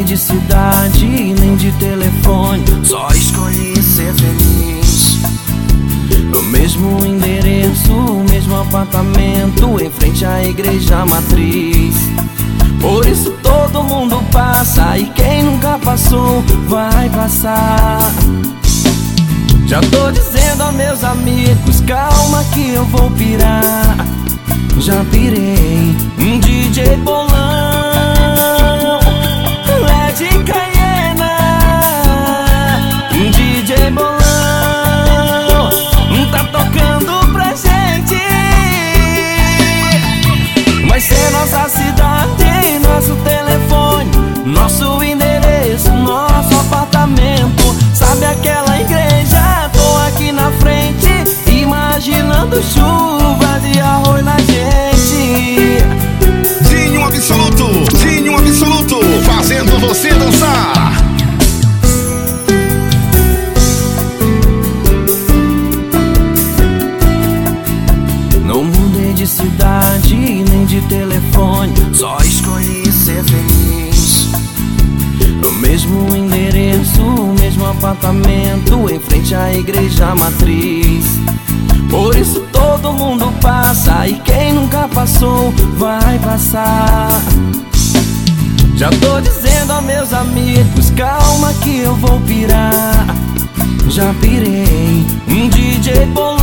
de cidade nem de telefone, só escolhi ser feliz. O mesmo endereço, o mesmo apartamento, em frente à igreja matriz. Por isso todo mundo passa, e quem nunca passou vai passar. Já tô dizendo a meus amigos, calma que eu vou pirar. Já pirei, um DJ bolão, Led Cayena, um DJ bolão, tá tocando pra gente. Vai ser nossa cidade, nosso telefone, nosso endereço, nosso apartamento. Sabe aquela igreja? Tô aqui na frente, imaginando chuvas e arroz na gente. Dinho absoluto, fazendo você dançar. Não mudei de cidade nem de telefone, só escolhi ser feliz. O mesmo endereço, o mesmo apartamento, em frente à igreja matriz. Por isso todo mundo passa, e quem nunca passou vai passar. Já tô dizendo a meus amigos, calma que eu vou pirar. Já pirei, um DJ bolão,